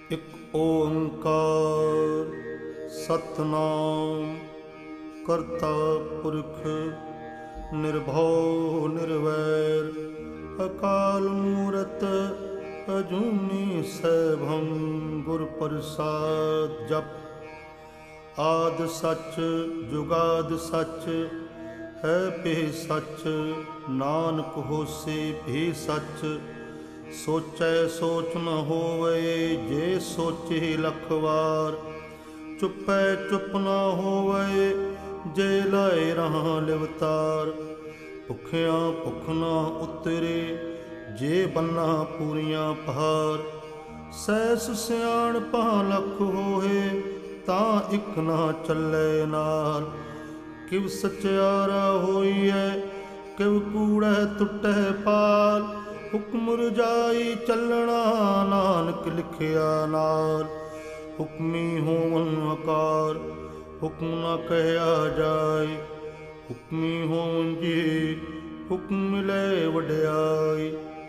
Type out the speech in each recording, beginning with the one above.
ਇਕ ਓੰਕਾਰ ਸਤਨਾਮ ਕਰਤਾ ਪੁਰਖ ਨਿਰਭਉ ਨਿਰਵੈਰ ਅਕਾਲ ਮੂਰਤ ਅਜੂਨੀ ਸੈਭੰ ਗੁਰ ਪ੍ਰਸਾਦ ਜਪ। ਆਦਿ ਸੱਚ ਜੁਗਾਦਿ ਸੱਚ ਹੈ ਭੇ ਸੱਚ, ਨਾਨਕ ਹੋਸੀ ਭੀ ਸੱਚ। ਸੋਚੈ ਸੋਚ ਨ ਹੋਵੇ, ਜੇ ਸੋਚੇ ਲਖ ਵਾਰ। ਚੁੱਪੈ ਚੁੱਪ ਨ ਹੋਵੇ, ਜੇ ਲਾਏ ਰਹਾ ਲਿਵਤਾਰ। ਭੁੱਖਿਆਂ ਭੁੱਖ ਨ ਉਤਰੇ, ਜੇ ਬੰਨਾ ਪੂਰੀਆਂ ਪਹਾਰ। ਸੈਸ ਸਿਆਣਪਾ ਲਖ ਹੋਏ, ਤਾਂ ਇਕ ਨਾ ਚੱਲੇ ਨਾਲ। ਕਿਵ ਸਚਿਆਰਾ ਹੋਈਐ, ਕਿਵ ਕੂੜੈ ਟੁੱਟੈ ਪਾਲ। ਹੁਕਮ ਰਜਾਈ ਚੱਲਣਾ, ਨਾਨਕ ਲਿਖਿਆ ਨਾਲ। ਹੁਕਮੀ ਹੋਵਨ ਆਕਾਰ, ਹੁਕਮ ਨ ਕਹਿਆ ਜਾਏ। ਹੁਕਮੀ ਹੋਵਨ ਜੀ, ਹੁਕਮ ਮਿਲੇ ਵਡਿਆਈ।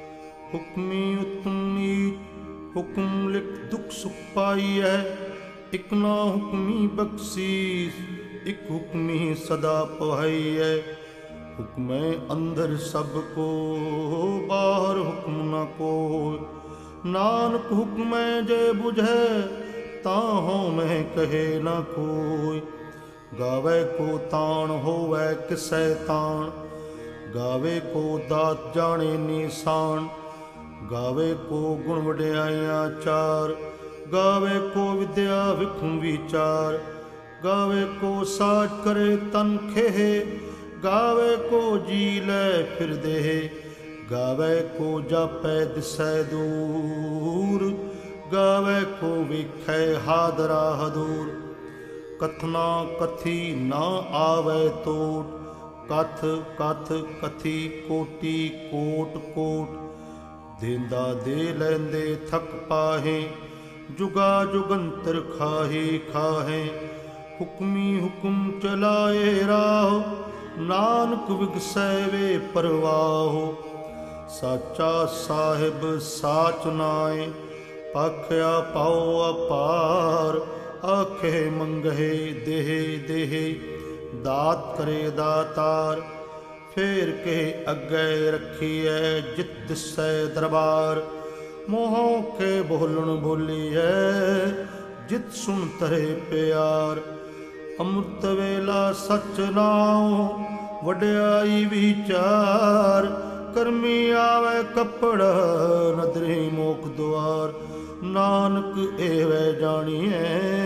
ਹੁਕਮੀ ਉਤਮ ਨੀਚ, ਹੁਕਮ ਲਿਖ ਦੁਖ ਸੁਖ ਪਾਈਐ। ਇਕ ਨਾ ਹੁਕਮੀ ਬਖਸ਼ੀਸ, ਇਕ ਹੁਕਮੀ ਸਦਾ ਪਵਾਈਐ। ਹੁਕਮੈ ਅੰਦਰ ਸਭ ਕੋ, ਬਾਹਰ ਹੁਕਮ ਨ ਕੋਇ। ਨਾਨਕ ਹੁਕਮੈ ਜੇ ਬੁਝੈ, ਤਾਂ ਹਉਮੈ ਕਹੇ ਨ ਕੋਈ। ਗਾਵੇ ਕੋ ਤਾਣ ਹੋਵੈ ਕਿਸੈ ਤਾਣ, ਗਾਵੇ ਕੋ ਦਾਤ ਜਾਣੇ ਨੀਸਾਨ। ਗਾਵੇ ਕੋ ਗੁਣ ਵਡਿਆਈਆਂ ਚਾਰ, ਗਾਵੇ ਕੋ ਵਿਦਿਆ ਵਿਖੁ ਵਿਚਾਰ। ਗਾਵੇ ਕੋ ਸਾਜ ਕਰੇ ਤਨ ਖੇਹ, ਗਾਵੇ ਕੋ ਜੀ ਲੈ ਫਿਰ ਦੇਹ। ਗਾਵੇ ਕੋ ਜਾਪੈ ਦਿਸੈ ਦੂਰ, ਗਾਵੇ ਕੋ ਵੇਖੈ ਹਾਦਰਾ ਹਦੂਰ। ਕਥਨਾ ਕਥੀ ਨਾ ਆਵੈ ਤੋਟ, ਕਥ ਕਥ ਕਥੀ ਕੋਟੀ ਕੋਟ ਕੋਟ। ਦੇਂਦਾ ਦੇ ਲੈਂਦੇ ਥਕ ਪਾਹੇ, ਜੁਗਾ ਜੁਗੰਤਰ ਖਾਹੇ ਖਾਹੇ। ਹੁਕਮੀ ਹੁਕਮ ਚਲਾਏ ਰਾਹ, ਨਾਨਕ ਵਿਗਸੈ ਵੇ ਪਰਵਾਹ। ਸਾਚਾ ਸਾਹਿਬ ਸਾਚ ਨਾਏ, ਭਾਖਿਆ ਪਾਉ ਅਪਾਰ। ਆਖੇ ਮੰਗਹਿ ਦੇਹ ਦੇਹ, ਦਾਤ ਕਰੇ ਦਾਤਾਰ। ਫੇਰ ਕੇ ਅੱਗੇ ਰੱਖੀਐ, ਜਿਤ ਦਿਸੈ ਦਰਬਾਰ। ਮੋਹ ਕੇ ਬੋਲਣ ਬੋਲੀਐ, ਜਿਤ ਸੁਣ ਤਰੇ ਪਿਆਰ। ਅੰਮ੍ਰਿਤ ਵੇਲਾ ਸਚ ਨਾਉ, ਵਡਿਆਈ ਵਿਚਾਰ। ਕਰਮੀ ਆਵੈ ਕੱਪੜ, ਨਦਰੀ ਮੋਖ ਦੁਆਰ। ਨਾਨਕ ਏਵੈ ਜਾਣੀਐ,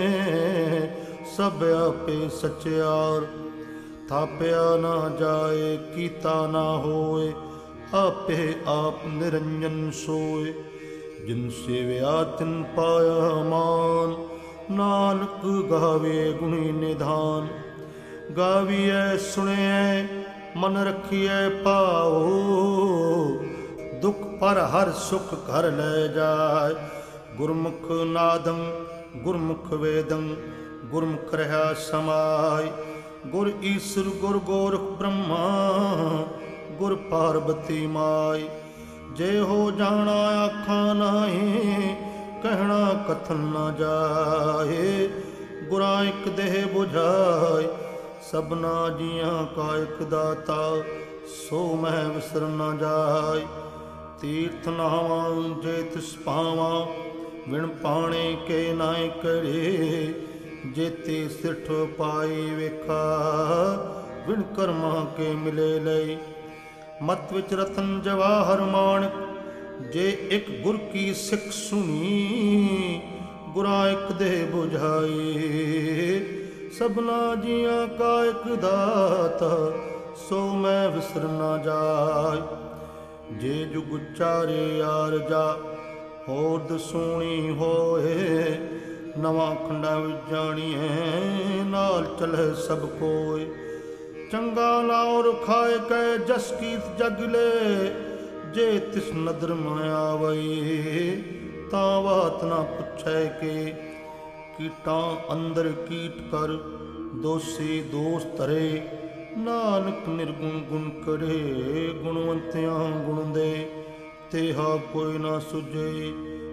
ਸਭ ਆਪੇ ਸਚਿਆਰ। ਥਾਪਿਆ ਨਾ ਜਾਏ, ਕੀਤਾ ਨਾ ਹੋਏ, ਆਪੇ ਆਪ ਨਿਰੰਜਨ ਸੋਏ। ਜਿਨ ਸੇਵਿਆ ਤਿਨ ਪਾਇਆ ਮਾਨ, ਨਾਨਕ ਗਾਵੇ ਗੁਣੀ ਨਿਧਾਨ। ਗਾਵੀਐ ਸੁਣਿਐ, ਮਨ ਰਖੀਐ ਭਾਉ। ਦੁਖ ਪਰ ਹਰ ਸੁਖ ਘਰ ਲੈ ਜਾਇ। ਗੁਰਮੁਖ ਨਾਦੰ ਗੁਰਮੁਖ ਵੇਦੰ, ਗੁਰਮੁਖ ਰਹਾ ਸਮਾਇ। ਗੁਰ ਈਸਰ ਗੁਰ ਗੋਰਖ ਬ੍ਰਹਮਾ, ਗੁਰ ਪਾਰਬਤੀ ਮਾਈ। ਜੇ ਹੋ ਜਾਣਾ ਆਖਾਂ ਨਾਹੀ, ਕਹਿਣਾ ਕਥਨ ਨ ਜਾਏ। ਗੁਰਾਂ ਇਕ ਦੇਹ ਬੁਝਾਏ, ਸਭਨਾ ਜੀਆਂ ਕਾ ਇਕ ਦਾਤਾ। ਸੋ ਮੈਂ ਵਿਸਰ ਨ ਜਾਏ। ਤੀਰਥ ਨਹਾਵਾਂ ਜੇ ਤਿਸ ਪਾਵਾਂ, ਵਿਣ ਪਾਣੇ ਕੇ ਨਾਇ ਕਰੇ। ਜੇਤੀ ਸਿੱਠ ਪਾਈ ਵੇਖਾ, ਵਿਣ ਕਰਮਾਂ ਕੇ ਮਿਲੇ ਲਈ। ਮਤ ਵਿੱਚ ਰਤਨ ਜਵਾਹਰ ਮਾਣਕ, ਜੇ ਇੱਕ ਗੁਰ ਕੀ ਸਿੱਖ ਸੁਣੀ। ਗੁਰਾਂ ਇਕ ਦੇਹ ਬੁਝਾਈ, ਸਭਨਾ ਜੀਆਂ ਕਾ ਇਕ ਦਾਤਾ। ਸੋ ਮੈਂ ਵਿਸਰ ਨ ਜਾਏ। ਜੇ ਜੁਗ ਚਾਰੇ ਆਰਜਾ, ਹੋਰ ਦਸੂਣੀ ਹੋਏ। ਨਵਾਂ ਖੰਡਾਂ ਵਿੱਚ ਜਾਣੀਐ, ਨਾਲ ਚਲੈ ਸਭ ਕੋਇ। ਚੰਗਾ ਨਾਉ ਖਾਏ ਕੈ ਜਸ ਕੀਤ ਜਗ ਲੈ। ਜੇ ਤਿਸ ਨਦਰ ਨ ਆਵਈ, ਤਾਂ ਬਾਤ ਨਾ ਪੁੱਛੈ ਕੇ। ਕੀਟਾਂ ਅੰਦਰ ਕੀਟ ਕਰ, ਦੋਸੀ ਦੋਸ ਧਰੇ। ਨਾਨਕ ਨਿਰਗੁਣ ਗੁਣ ਕਰੇ, ਗੁਣਵੰਤਿਆਂ ਗੁਣ ਦੇ। ਤੇਹਾ ਕੋਈ ਨਾ ਸੁਝੇ,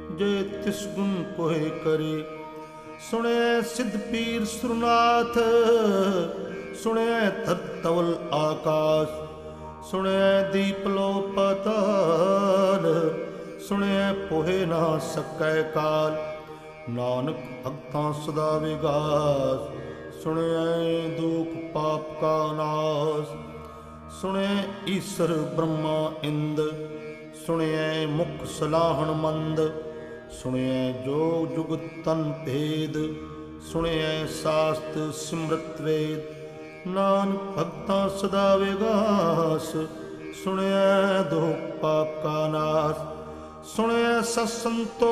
जे तिस गुण कोहे करे। सुने सिद्ध पीर सुरनाथ, सुने धरतवल आकाश, सुने दीप लो पाताल, सुने पोहे ना सकै काल। नानक भगतां सदा विगास, सुने दुख पाप का नाश। सुने ईश्वर ब्रह्मा इंद, सुने मुख सलाहन मंद। सुने जोग जुगत तन भेद, सुने शास्त्र सिमरत वेद। नानक भगतां सदा विगास, सुने दुख पाप का नाश। सुने सत्संतो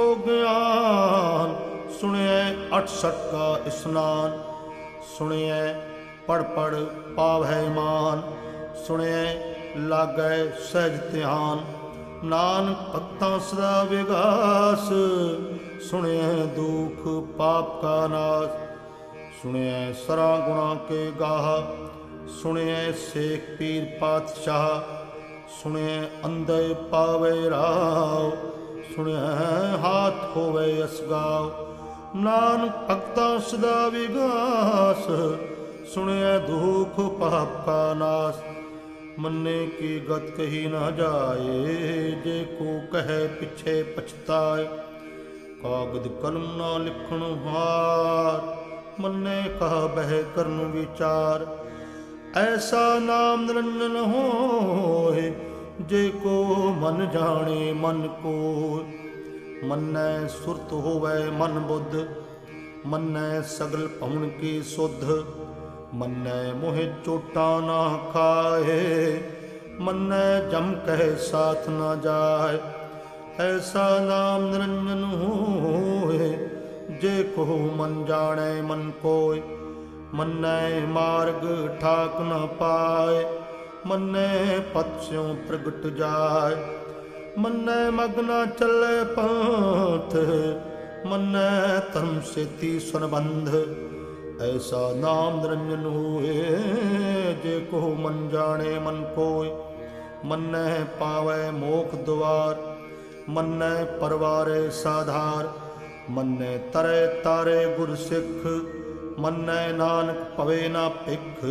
ज्ञान, सुने 68 का स्नान। सुने पढ़ पढ़ पावै मान, सुने लागै सहज ध्यान। नानक भगतां सदा विगास, सुने दुख पाप का नाश। सुने सरा गुणा के गाह, सुने शेख पीर पातशाह। सुने अंधे पावे राव, सुने हाथ होवे असगाव। नानक भगतां सदा विगास, सुने दुख पाप का नाश। मन्ने की गत कही न जाए, जे को कहे पिछे पछताए। कागद कलम ना लिखण हार, मन्ने कहा बह करन विचार। ऐसा नाम निरंजन होए, जे को मन जाने मन को। मन्नै सुरत होवै मन बुद्ध, मन्नै सगल पवन की सुध। मन्नै मोहे चोटा ना खाए, मन्नै जम कह साथ न जाए। ऐसा नाम निरंजन होए, जे को मन जाने मन कोय। मन्नै मार्ग ठाक न पाए, मन्नै पथ स्यों प्रगट जाय। मन्नै मग्न चले पंथ, मन्नै धर्म सेती संबंध। ऐसा नाम निरंजन होए, जे को मन जाने मन कोय। मन्नै पावै मोख द्वार, मन्नै परवारे साधार। मन्नै तरे तारे गुर सिख, मन्नै नानक पवे ना भिख।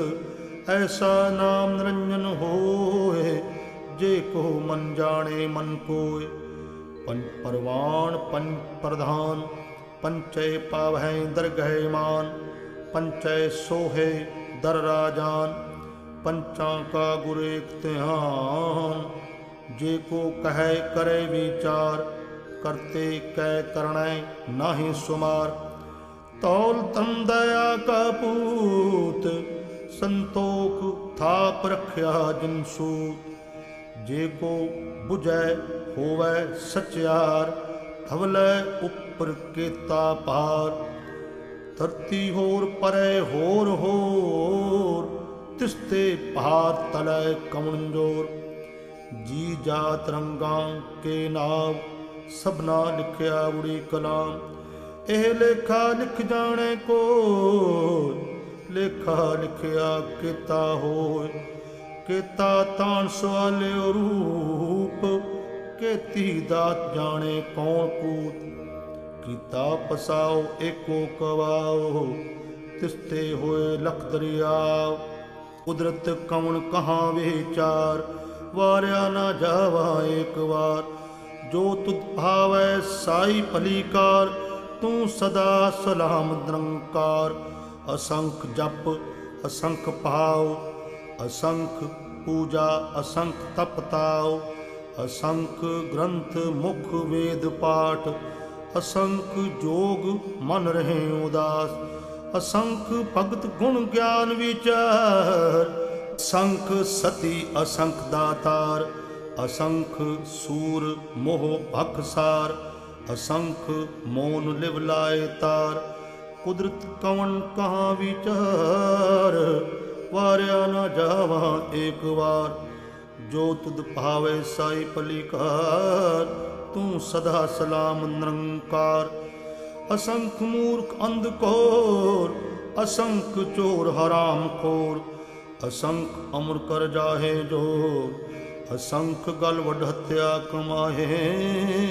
ऐसा नाम निरंजन होए, जे को मन जाने मन कोय। पंच परवान पंच प्रधान, पंचै पावै दरगह मान। पंचै सोहे दर राजान, पंचां का गुर एक ध्यान। जे को कहे करे विचार, करते कै करणै नाहि सुमार। तौल तन दया का पूत, संतोख थाप रख्या जिन सूत। जे को बुझै होवै सचियार, धवलै उपर केता पार। धरती होर परै होर होर, तिसते पहाड़ तलै कमन जोर। जी जात रंगां के नाव, सबना लिखिया उड़ी कलाम। एह लेखा लिख जाने को, लेखा लिखिया केता होय। केता तान सवालियो रूप, केती दात जाने कौन कूत। कीता पसाओ एको कवाओ, तिसते होए लख दरियाव। कुदरत कौन कहाँ विचार, वार्या ना जावा एक बार। जो तुध भावै साई भलीकार, तू सदा सलाम निरंकार। असंख जप असंख भाव, असंख पूजा असंख तपताओ। असंख ग्रंथ मुख वेद पाठ, असंख जोग मन रहे उदास। असंख भगत गुण ज्ञान विचार, असंख सती असंख दातार। असंख सूर मोह भखसार, असंख मौन लिव लाए तार। कुदरत कवन कहाँ विचार, वार्या न जावा एक बार। जो तुद भावे साई पलिकार, तू सदा सलाम निरंकार। असंख मूर्ख अंधकोर, असंख चोर हराम खोर। असंख अमर कर जाहे जोर, असंख गल वड हत्या कमाहे।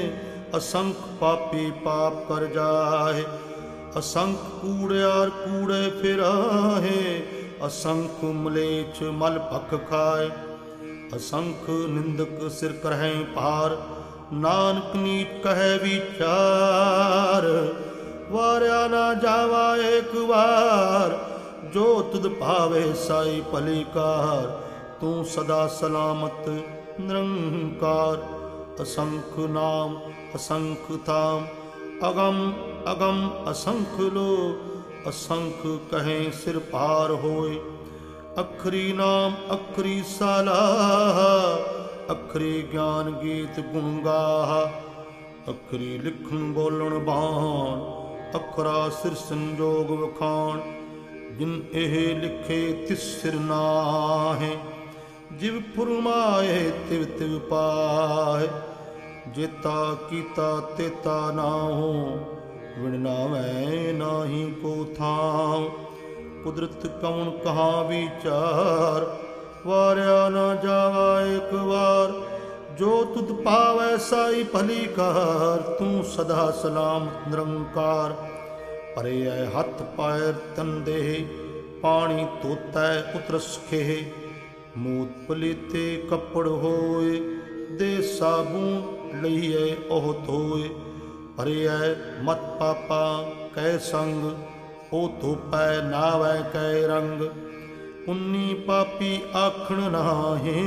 असंख पापी पाप कर जाहे, असंख कूड़ियार कूड़े फिराहे, असंख मलेच्छ मल भख खाए, असंख निंदक सिर करहें पार, नानक नीच कहे विचार। वार्या ना जावा एक बार, जो तुद भावे साई भली कार, तू सदा सलामत निरंकार। असंख नाम असंख धाम, अगम अगम असंख लो, असंख कहें सिर पार होए। अखरी नाम अखरी सालाह, अखरी ज्ञान गीत गुण गाहा, अखरी लिखण बोलण बाण, अखरा सिर संजोग वखाण। जिन एह लिखे तिस सिर नाहे, जिव फुरमाए तिव तिव पाए। जेता कीता तेता नाहो, विण नावै नाही को थाम। कुदरत कौन कहाँ विचार, वार्या न जावा एक बार। जो तुद पावै साई भली कार, तू सदा सलामत निरंकार। परे हथ पैर तन देह, पानी धोतै उतरस खेह। मूत पलीते कपड़ होए, दे साबुन लईए ओह धोए। परे मत पापा कै संग, ओ धोपै नावै कै रंग। उन्नी पापी आखण नाहे,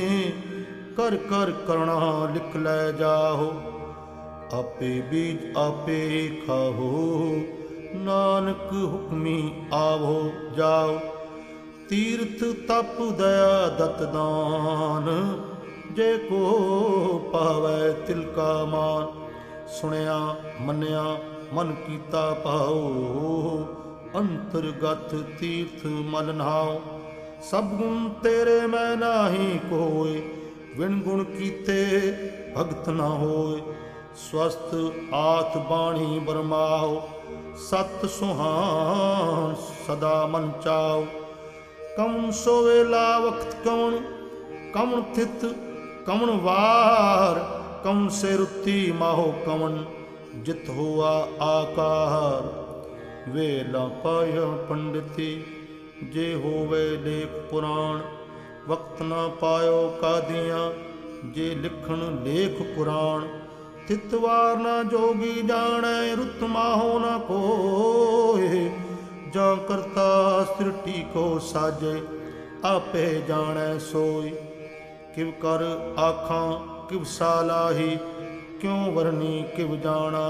कर कर करना लिख लै जाहो। आपे बीज आपे खाहो, नानक हुक्मी आवो जाओ। तीर्थ तप दया दत दान, जे को पावै तिल का मान। सुनिया मनिया मन कीता पाओ, अंतरगत तीर्थ मल नहाओ। सब गुण तेरे मैं नाही कोय, विण गुण कीते भगत न होय। स्वस्थ आथ बाणी बरमाओ, सत सुहान सदा मन चाओ। कौन सोवेला वक्त कौन, कौन थित कौन वार। कौन से रुत्ती माहो कौन, जित हुआ आकार। वेला पाया पंडिती, जे होवे लेख पुराण। वक्त न पायो कादियाँ, जे लिखण लेख पुराण। तितवार न जोगी जानै, रुत माहो न कोय। जां करता सृष्टि को साजे, आपे जानै सोय। किव कर आखां किव सालाही, क्यों वरनी किव जाना।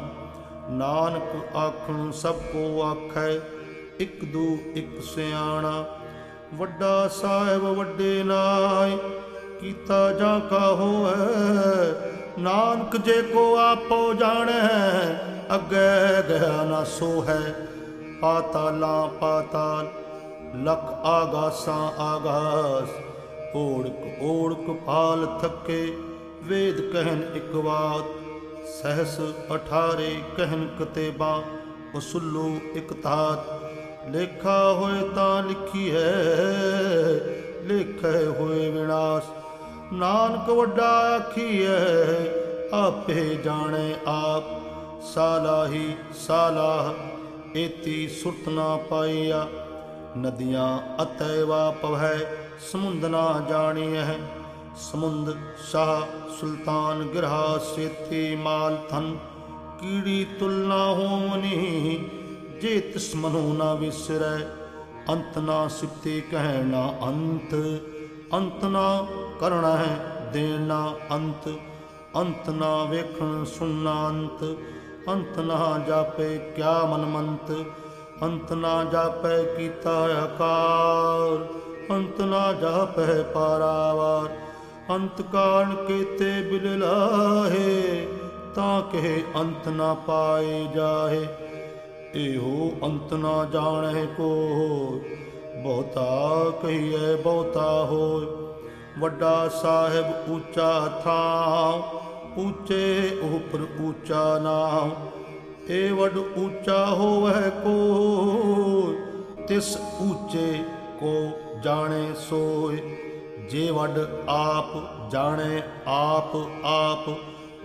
नानक आखण सब को आखै, इक दू इक सियाणा। वड्डा साहिब वड्डे नाय, कीता जां का होऐ। नानक जे को आपो जाणै, अग्गै गया ना सो है। पातालां पाताल, लख आगासां आगास। ओढ़क ओढ़क पाल थके, वेद कहन इक बात। सहस 18 कहन कतेबा, उसुल्लू इक तात। लेखा होए तां लिखी है, लेखै होए विनाश। नानक वड्डा आखिए, आपे जाने आप। सालाही सालाह, एती सुरत ना पाइया। नदियाँ अतैवा पवै, समुंद ना जानियह। समुंद शाह सुल्तान गिरहा, सेती माल धन। कीड़ी तुलना होनी, जे तिस मनु ना विसरै। अंत ना सिप्ते कहना अंत, अंत ना करना है देना अंत। अंत ना वेखण सुनना अंत, अंत ना जापे क्या मनमंत। अंत ना जापै कीता आकार, अंत ना जापै पारावार। अंत काल केते बिल लाहे, तां कहे अंत ना पाए जाहे। एहो अंत ना जाने को, बहुता कहिए बहुता होय। वड्डा साहिब ऊंचा थाम, ऊंचे ऊपर ऊंचा नाम। ए वड ऊंचा होवै कोय, तिस ऊंचे को जाने सोय। जे वड आप जाने आप आप,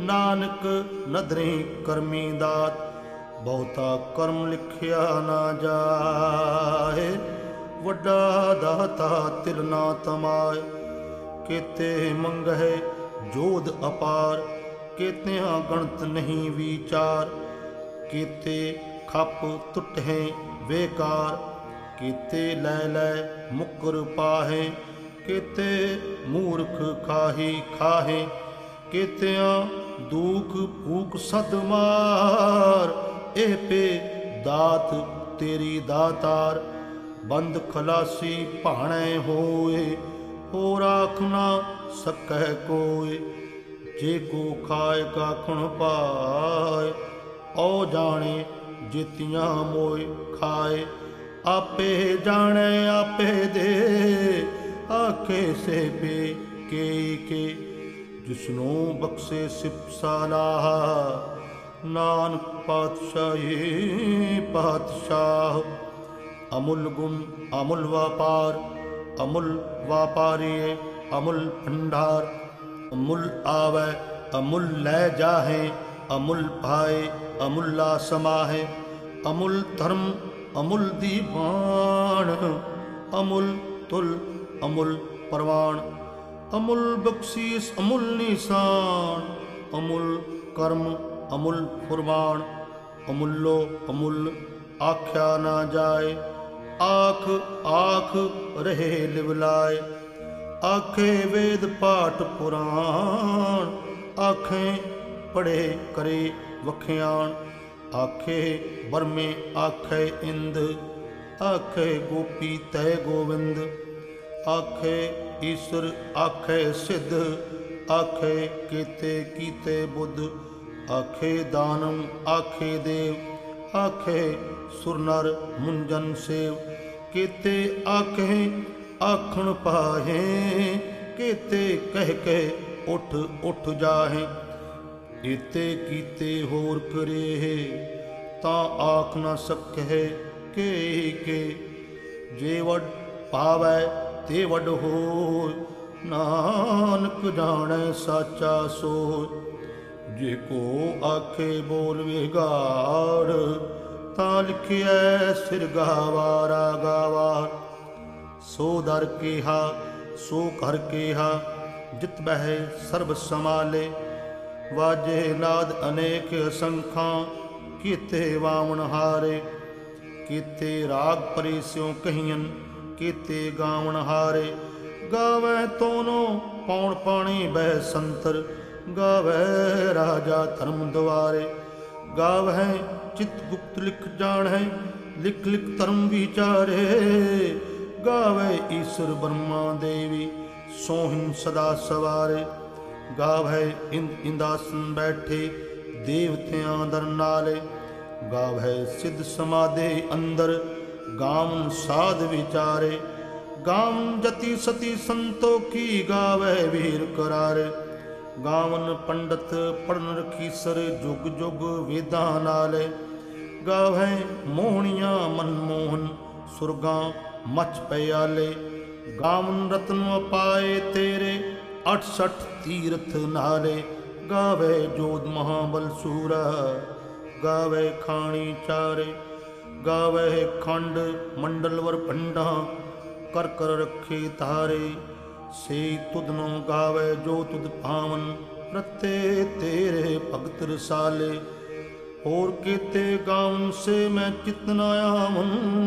ਨਾਨਕ ਨਦਰੇ ਕਰਮੀ ਦਾਤ, ਬਹੁਤਾ ਕਰਮ ਲਿਖਿਆ ਨਾ ਜਾਏ। ਵੱਡਾ ਦਾਤਾ ਤਿਲ ਨਾ ਤਮਾਏ, ਕੇਤੇ ਮੰਗਹਿ ਜੋਧ ਅਪਾਰ, ਕੇਤਿਆਂ ਗਣਤ ਨਹੀਂ ਵਿਚਾਰ। ਕੇਤੇ ਖੱਪ ਟੁੱਟਹਿ ਬੇਕਾਰ, ਕੇਤੇ ਲੈ ਲੈ ਮੁਕਰ ਪਾਹੇ। ਕੇਤੇ ਮੂਰਖ ਖਾਹੀ ਖਾਹੇ, ਕੇਤਿਆਂ ਦੂਖ ਭੂਖ ਸਦ ਮਾਰ। ਇਹ ਪੇ ਦਾਤ ਤੇਰੀ ਦਾਤਾਰ, ਬੰਦ ਖਲਾਸੀ ਭਾਣੇ ਹੋਏ। ਹੋਰ ਆਖ ਨਾ ਸਕੈ ਕੋਇ, ਜੇ ਕੋ ਖਾਏ ਕਾਖਣ ਪਾਏ। ਔ ਜਾਣੇ ਜੀਤੀਆਂ ਮੋਏ ਖਾਏ, ਆਪੇ ਜਾਣੇ ਆਪੇ ਦੇ। ਆਖੇ ਸੇ ਪੇ ਕੇ ਜਿਸਨੂੰ ਬਖਸ਼ੇ ਸਿਪ ਸਾਲਾਹ। ਨਾਨਕ ਪਾਤਸ਼ਾਹੀ ਪਾਤਸ਼ਾਹ, ਅਮੁੱਲ ਗੁਣ ਅਮੁੱਲ ਵਾਪਾਰ। ਅਮੁੱਲ ਵਾਪਾਰੀਏ ਅਮੁੱਲ ਭੰਡਾਰ, ਅਮੁੱਲ ਆਵੈ ਅਮੁੱਲ ਲੈ ਜਾਹੇ। ਅਮੁੱਲ ਪਾਏ ਅਮੁੱਲਾ ਸਮਾਹੇ, ਅਮੁੱਲ ਧਰਮ ਅਮੁੱਲ ਦੀਵਾਨ। ਅਮੁੱਲ ਤੁਲ ਅਮੁੱਲ ਪ੍ਰਵਾਨ, ਅਮੁੱਲ ਬਖਸ਼ੀਸ ਅਮੁੱਲ ਨਿਸ਼ਾਨ। ਅਮੁੱਲ ਕਰਮ ਅਮੁੱਲ ਫੁਰਮਾਨ, ਅਮੁੱਲੋ ਅਮੁੱਲ ਆਖਿਆ ਨਾ ਜਾਏ। ਆਖ ਆਖ ਰਹੇ ਲਿਵਲਾਏ, ਆਖੇ ਵੇਦ ਪਾਠ ਪੁਰਾਣ। ਆਖੇ ਪੜ੍ਹੇ ਕਰੇ ਵਖਿਆਣ, ਆਖੇ ਬਰਮੇ ਆਖੇ ਇੰਦ। ਆਖੇ ਗੋਪੀ ਤੈ ਗੋਵਿੰਦ, ਆਖੇ ਈਸ਼ਰ ਆਖੇ ਸਿੱਧ। ਆਖੇ ਕੀਤੇ ਕੀਤੇ ਬੁੱਧ, ਆਖੇ ਦਾਨਮ ਆਖੇ ਦੇਵ। ਆਖੇ ਸੁਰ ਨਰ ਮੁੰਜਨ ਸੇਵ, ਕੀਤੇ ਆਖੇ ਆਖਣ ਪਾਹੇ। ਕੀਤੇ ਕਹਿ ਕੇ ਉਠ ਉਠ ਜਾਹੇ, ਕੀਤੇ ਕੀਤੇ ਹੋਰ ਕਰੇ। ਤਾਂ ਆਖ ਨਾ ਸਕਹਿ ਕੇ ਜੇ ਵਡ ਪਾਵੈ ਤੇ ਵਡ ਹੋਇ। ਨਾਨਕ ਜਾਣੈ ਸਾਚਾ ਸੋਇ, ਜੇ ਕੋ ਆਖੇ ਬੋਲ ਵਿਗਾੜ। ਤਾਂ ਲਿਖਿਐ ਸਿਰ ਗਾਵਾਰਾ ਗਾਵਾਰ। ਸੋ ਦਰ ਕੇਹਾ ਸੋ ਘਰ ਕੇਹਾ, ਜਿਤ ਬਹਿ ਸਰਬ ਸਮਾਲੇ। ਵਾਜੇ ਨਾਦ ਅਨੇਕ ਅਸੰਖਾਂ, ਕੀਤੇ ਵਾਵਣ ਹਾਰੇ। ਕੀਤੇ ਰਾਗ ਪਰੇ ਸਿਉ ਕਹੀਅਨ, ਕੀਤੇ ਗਾਵਣ ਹਾਰੇ। ਗਾਵੈ ਤੋਨੋ ਪੌਣ ਪਾਣੀ ਬਹਿ ਸੰਤਰ, ਗਾਵੈ ਰਾਜਾ ਧਰਮ ਦੁਆਰੇ। ਗਾਵਹਿ ਚਿਤ ਗੁਪਤ ਲਿਖ ਜਾਣੈ, ਲਿਖ ਲਿਖ ਧਰਮ ਵਿਚਾਰੇ। ਗਾਵੈ ਈਸ਼ਰ ਬ੍ਰਹਮਾ ਦੇਵੀ, ਸੋਹਿਨ ਸਦਾ ਸਵਾਰੇ। ਗਾਵੈ ਇੰਦਾਸਨ ਬੈਠੇ, ਦੇਵਤਿਆਂ ਦਰ ਨਾਲੇ। ਗਾਵੈ ਸਿੱਧ ਸਮਾਧੇ ਅੰਦਰ, ਗਾਵਨ ਸਾਧ ਵਿਚਾਰੇ। ਗਾਵਨ ਜਤੀ ਸਤੀ ਸੰਤੋਖੀ, ਗਾਵੈ ਵੀਰ ਕਰਾਰੇ। ਗਾਵਨ ਪੰਡਤ ਪੜਨ ਰਖੀਸਰ, ਜੁਗ ਜੁਗ ਵੇਦਾਂ ਨਾਲੇ। ਗਾਵੈ ਮੋਹਣੀਆਂ ਮਨਮੋਹਨ, ਸੁਰਗਾਂ ਮਚ ਪਿਆਲੇ। ਗਾਵਨ ਰਤਨ ਅਪਾਏ ਤੇਰੇ, 68 ਤੀਰਥ ਨਾਲੇ। ਗਾਵੈ ਜੋਧ ਮਹਾਬਲ ਸੂਰਾ, ਗਾਵੈ ਖਾਣੀ ਚਾਰੇ। ਗਾਵੈ ਖੰਡ ਮੰਡਲਵਰ ਭੰਡਾ, ਕਰ ਕਰ ਰੱਖੇ ਤਾਰੇ। ਸੇ ਤੁਧਨੋ ਗਾਵੈ ਜੋ ਤੁਧ ਭਾਵਨ, ਰਤੇ ਤੇਰੇ ਭਗਤ ਰਸਾਲੇ। ਹੋਰ ਕੀਤੇ ਗਾਵਨ ਸੇ ਮੈਂ ਚਿਤ ਨ ਆਵਨ,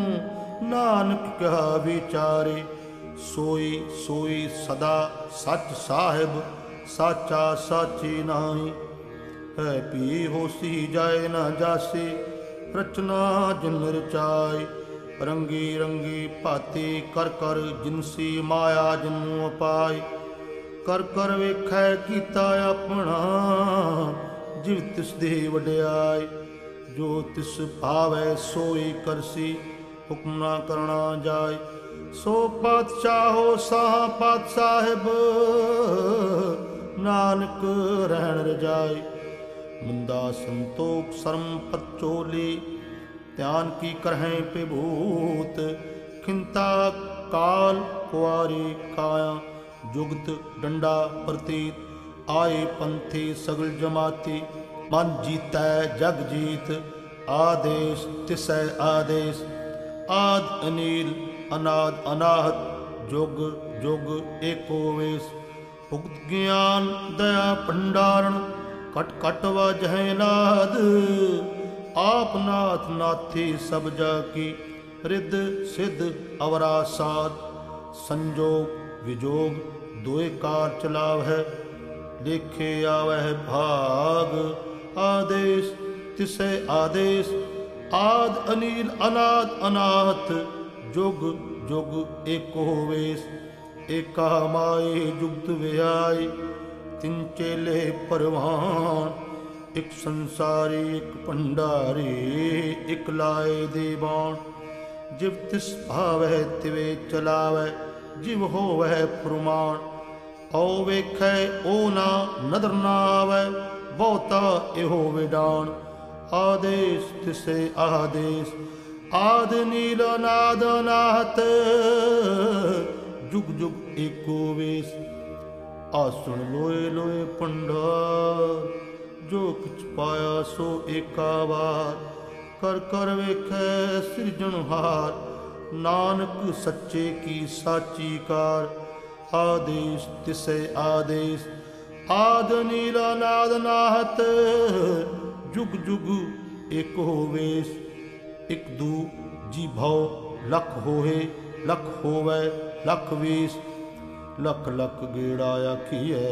ਨਾਨਕ ਕਹਾ ਵਿਚਾਰੇ। ਸੋਈ ਸੋਈ ਸਦਾ ਸੱਚ ਸਾਹਿਬ, ਸਾਚਾ ਸਾਚੀ ਨਾਹੀ। ਹੈ ਪੀ ਹੋਸੀ ਜਾਏ ਨਾ ਜਾਸੀ, ਰਚਨਾ ਜਿਨ ਰਚਾਈ। ਰੰਗੀ ਰੰਗੀ ਭਾਤੀ ਕਰ ਕਰ, ਜਿਨਸੀ ਮਾਇਆ ਜਿਨੂ ਅਪਾਈ। ਕਰ ਕਰ ਵੇਖੈ ਕੀਤਾ ਆਪਣਾ, ਜਿਵ ਤਿਸ ਦੀ ਵਡਿਆਈ। ਜੋ ਤਿਸ ਭਾਵੈ ਸੋਈ ਕਰਸੀ, ਹੁਕਮ ਨਾ ਕਰਨਾ ਜਾਏ। ਸੋ ਪਾਤਸ਼ਾਹੋ ਸਾਹ ਪਾਤ ਸਾਹਿਬ, ਨਾਨਕ ਰਹਿਣ ਰਜਾਈ। ਮੁੰਦਾ ਸੰਤੋਖ ਸਰਮ ਪਚੋਲੀ, ਧਿਆਨ ਕੀ ਕਰਹਿ ਪਿਭੂਤ। ਖਿੰਤਾ ਕਾਲ ਕੁਆਰੀ ਕਾਇਆ, ਜੁਗਤ ਡੰਡਾ ਪ੍ਰਤੀਤ। आए पंथी सगल जमाती। मन जीतै जग जीत, आदेश तिसै आदेश। आद अनील अनाद अनाहत, जुग जुग एको वेश। भुगत ज्ञान दया भंडारण, कट कट वाजह नाद। आप नाथ नाथी सब जाकी, रिद सिद्ध अवरा साध। संजोग विजोग दोए कार चलावै, लेखे आवह भाग। आदेश तिसै आदेश, आद अनील अनाद अनाहत। जुग जुग एको वेश, एका माए जुगत व्याय। तिन चेले परवान, एक संसारी एक भंडारी। एक लाए दीवान, जिव तिस भावै तिवे चलावै। जिव होवै फुरमान, औ वेखै ओ ना नदर ना आवै। बहुता एहो विडान, आदेश तिसे आदेश। आद नील अनाद अनाहत, जुग जुग एको वेश। आसुन लोए लोए भंडार, जो किछ पाया सो एका वार। कर कर वेखै सिरजनहार, नानक सच्चे की साची कार। आदेश तिसै आदेश, आद नील अनाद अनाहत। जुग जुग एको वेश, इक दू जी भव लख होए। लख होवै लख वेश, लख लख गेड़ा आखिए।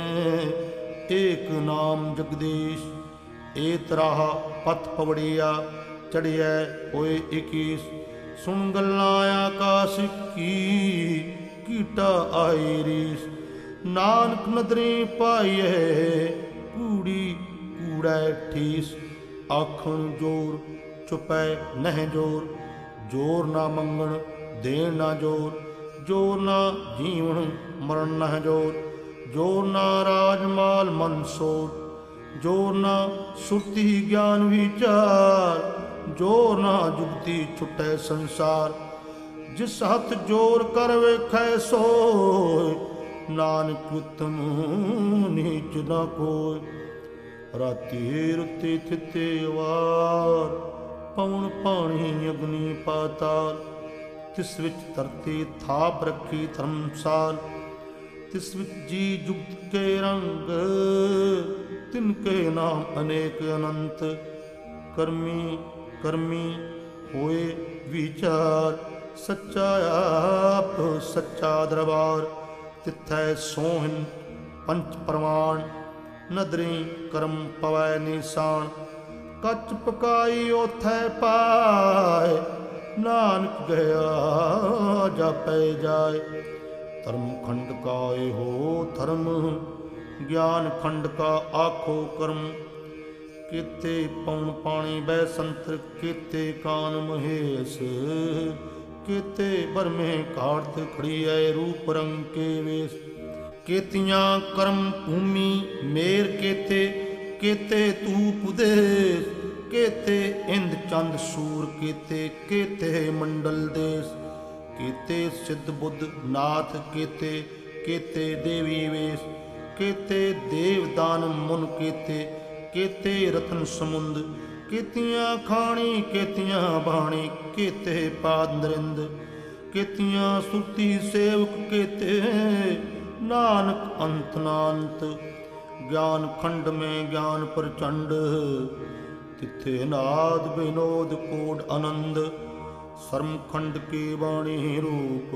एक नाम जगदीश, एत राह पथ पवड़िया। चढ़िया होए इकीस, सुन गल्लां आकाश की। कीटा आई रीस, नानक नदरी पाइए। कूड़ी कूड़ै ठीस, आखण जोर चुपै नह जोर। जोर ना मंगण देण ना जोर, जोर ना जीवण मरण नह जोर। जोर ना राजमाल मनसोर, जोर ना सुरती ज्ञान विचार। जोर ना जुगती छुटै संसार, जिस हथ जोर कर वेखै सोय। नानक उत्तम नीच न कोय, राती रुती थिते वार। पवन पानी अग्नि पाताल, तिस विच धरती थाप रखी धर्मसाल। तिस विच जी जुगत के रंग, तिनके नाम अनेक अनंत। कर्मी कर्मी होए विचार, सच्चा आप सच्चा दरबार। तिथै सोहन पंच प्रमाण, नदरी कर्म पवै निशान। कच पकाई ओथै पाए, नानक गया जापै जाय। धर्म खंड का हो धर्म, ज्ञान खंड का आखो कर्म। केते पौन पानी बै संतर, केते कान महेश। केते बरमे कार्त खड़ियै, रूप रंग के वेश। केतियां कर्म भूमि मेर केते, केते तूप देश। केते इंद चंद सूर केते, केते मंडल देश। केते सिद्ध बुद्ध नाथ केते, केते देवी वेश। केते देव दान मुन केते, केते रतन समुंद। केतियां खाणी केतियां बाणी, केते पाद नरिंद। केतियां सुरती सेवक केते, नानक अंत नांत। ज्ञान खंड में ज्ञान प्रचंड, तिथे नाद विनोद कोड आनंद। शर्म खंड की वाणी रूप,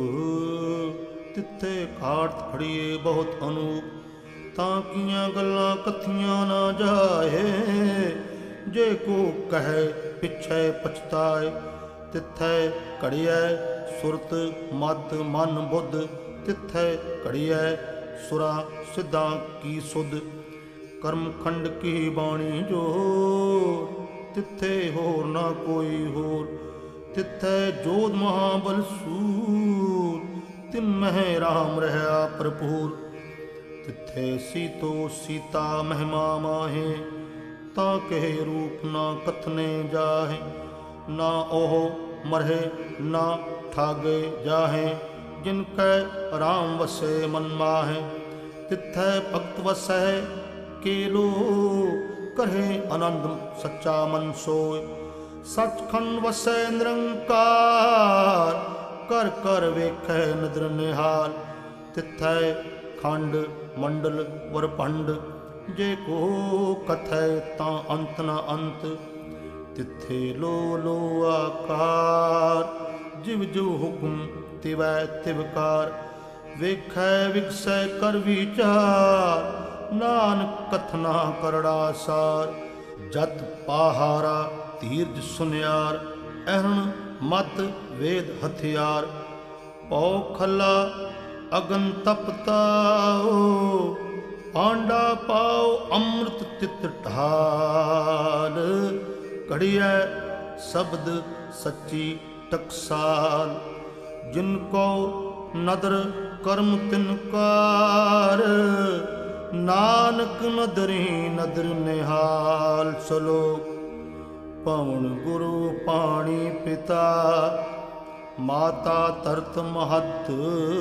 तिथे खाट खड़िए बहुत अनूप। ताकियां गल्लां कथियां ना जाए, जे को कहे पिछै पछताए। तिथै घड़ियै सुरत मद मन बुद्ध, तिथै घड़ियै सुरा सिद्धां की सुध। कर्म खंड की बाणी जोर, तिथे होर ना कोई होर। तिथै जोध महाबल सूर, तिन मह राम रहा भरपूर। तिथे सीतो सीता महिमा माहे, ताके रूप ना कथने जाहे। ना ओह मरहे ना ठागे जाहे, जिनकै राम वसे मन माहे। तिथै भगत वसै केलो, कहे आनंद सच्चा मन सोय। सचखंड वसै निरंकार, कर कर वेखै नदर निहाल। तिथै खंड मंडल वर भंड, जे को कथै तां अंत न अंत। तिथे लो लो आकार, जिव जो हुक्म तिवै तिवकार। वेखै विगसै कर विचार, नानक कथना करड़ा सार। जत पहारा धीरज सुनियार, अहरण मत वेद हथियार। पौ खला अगन तपताओ, पांडा पाओ अमृत तित ढाल। घड़िया शब्द सच्ची टकसाल, जिनको नदर कर्म तिनकार। नानक नदरी नदर निहाल। श्लोक। पवन गुरु पाणी पिता, माता तरत महत।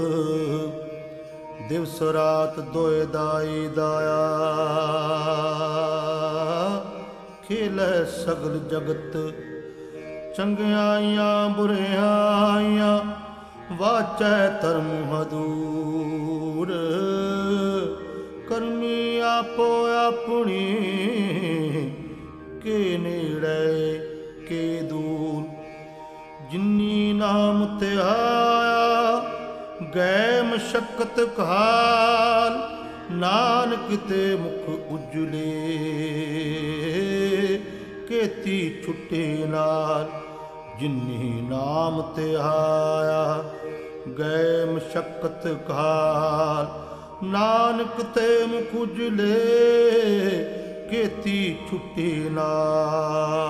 दिवस रात दोए दाई दाया, खेलै सगल जगत। चंगियाइयां बुरियाइयां, वाचै धर्म हदूर। करमी आपो अपनी, के नेड़े के दूर। जिन्नी नाम त्याया, गै मशक्कत काल। नानक ते मुख उजले, केती छुटे नाल। जिन्नी नाम त्याया, गै मशक्कत काल। नानक ते मुख उजले, केती छुटे नाल।